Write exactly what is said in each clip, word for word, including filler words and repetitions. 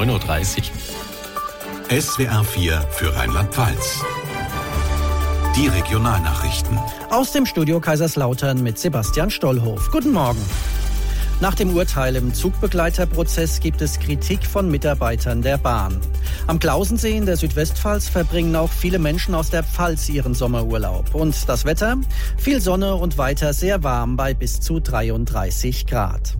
neun Uhr dreißig. S W R vier für Rheinland-Pfalz. Die Regionalnachrichten. Aus dem Studio Kaiserslautern mit Sebastian Stollhof. Guten Morgen. Nach dem Urteil im Zugbegleiterprozess gibt es Kritik von Mitarbeitern der Bahn. Am Klausensee in der Südwestpfalz verbringen auch viele Menschen aus der Pfalz ihren Sommerurlaub. Und das Wetter? Viel Sonne und weiter sehr warm bei bis zu dreiunddreißig Grad.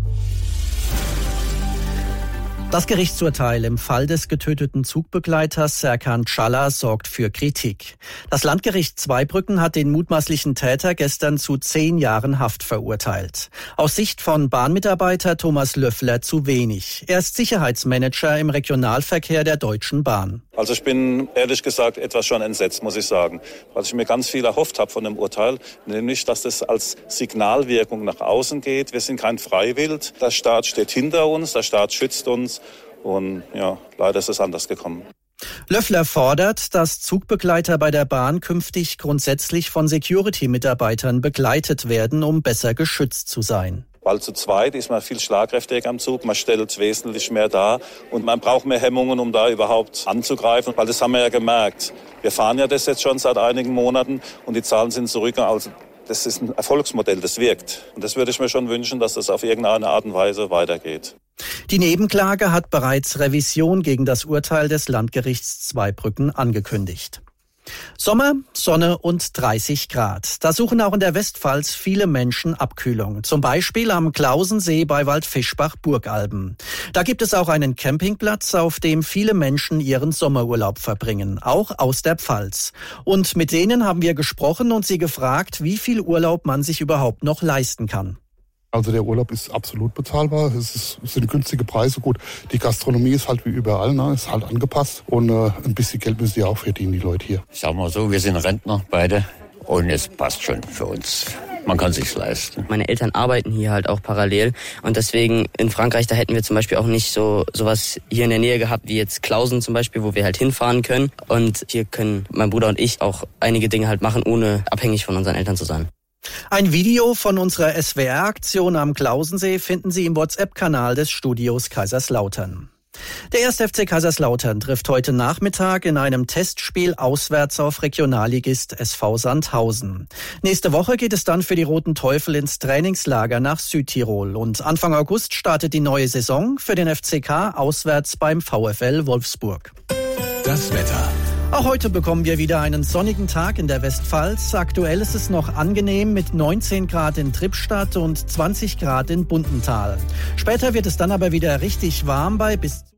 Das Gerichtsurteil im Fall des getöteten Zugbegleiters Serkan Çalar sorgt für Kritik. Das Landgericht Zweibrücken hat den mutmaßlichen Täter gestern zu zehn Jahren Haft verurteilt. Aus Sicht von Bahnmitarbeiter Thomas Löffler zu wenig. Er ist Sicherheitsmanager im Regionalverkehr der Deutschen Bahn. Also ich bin ehrlich gesagt etwas schon entsetzt, muss ich sagen, weil ich mir ganz viel erhofft habe von dem Urteil, nämlich, dass das als Signalwirkung nach außen geht. Wir sind kein Freiwild, der Staat steht hinter uns, der Staat schützt uns und ja, leider ist es anders gekommen. Löffler fordert, dass Zugbegleiter bei der Bahn künftig grundsätzlich von Security-Mitarbeitern begleitet werden, um besser geschützt zu sein. Weil zu zweit ist man viel schlagkräftiger am Zug, man stellt wesentlich mehr dar und man braucht mehr Hemmungen, um da überhaupt anzugreifen, weil das haben wir ja gemerkt. Wir fahren ja das jetzt schon seit einigen Monaten und die Zahlen sind zurück, also das ist ein Erfolgsmodell, das wirkt. Und das würde ich mir schon wünschen, dass das auf irgendeine Art und Weise weitergeht. Die Nebenklage hat bereits Revision gegen das Urteil des Landgerichts Zweibrücken angekündigt. Sommer, Sonne und dreißig Grad. Da suchen auch in der Westpfalz viele Menschen Abkühlung. Zum Beispiel am Klausensee bei Waldfischbach-Burgalben. Da gibt es auch einen Campingplatz, auf dem viele Menschen ihren Sommerurlaub verbringen, auch aus der Pfalz. Und mit denen haben wir gesprochen und sie gefragt, wie viel Urlaub man sich überhaupt noch leisten kann. Also der Urlaub ist absolut bezahlbar, es, ist, es sind günstige Preise. Gut, die Gastronomie ist halt wie überall, ne, ist halt angepasst und äh, ein bisschen Geld müssen die auch verdienen, die Leute hier. Ich sag mal so, wir sind Rentner beide und es passt schon für uns. Man kann sich's leisten. Meine Eltern arbeiten hier halt auch parallel und deswegen in Frankreich, da hätten wir zum Beispiel auch nicht so sowas hier in der Nähe gehabt wie jetzt Klausen zum Beispiel, wo wir halt hinfahren können. Und hier können mein Bruder und ich auch einige Dinge halt machen, ohne abhängig von unseren Eltern zu sein. Ein Video von unserer S W R-Aktion am Klausensee finden Sie im WhatsApp-Kanal des Studios Kaiserslautern. Der erste F C Kaiserslautern trifft heute Nachmittag in einem Testspiel auswärts auf Regionalligist S V Sandhausen. Nächste Woche geht es dann für die Roten Teufel ins Trainingslager nach Südtirol. Und Anfang August startet die neue Saison für den F C K auswärts beim VfL Wolfsburg. Das Wetter. Auch heute bekommen wir wieder einen sonnigen Tag in der Westpfalz. Aktuell ist es noch angenehm mit neunzehn Grad in Trippstadt und zwanzig Grad in Bundental. Später wird es dann aber wieder richtig warm bei bis